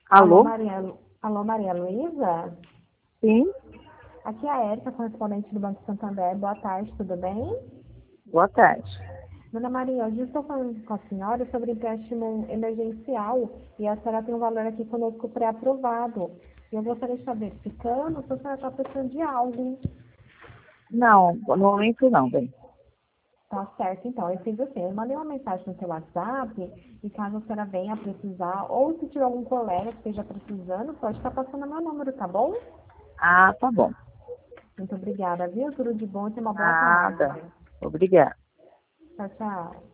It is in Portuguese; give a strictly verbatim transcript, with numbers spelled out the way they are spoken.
Alô, Alô? Maria, Lu- Alô, Maria Luísa? Sim, Aqui é a Érica, correspondente do Banco Santander. Boa tarde, tudo bem? boa tarde. Dona Maria, hoje eu estou falando com a senhora sobre empréstimo emergencial e a senhora tem um valor aqui conosco pré-aprovado. E eu gostaria de estar verificando se a senhora está precisando de algo. Não, no momento não, bem. Tá certo, então. Eu fiz assim, eu mandei uma mensagem no seu WhatsApp e caso a senhora venha precisar, ou se tiver algum colega que esteja precisando, pode estar passando meu número, tá bom? Ah, tá bom. Muito obrigada, viu? Tudo de bom e tenha uma boa tarde. Nada. Obrigada. Tchau, tchau.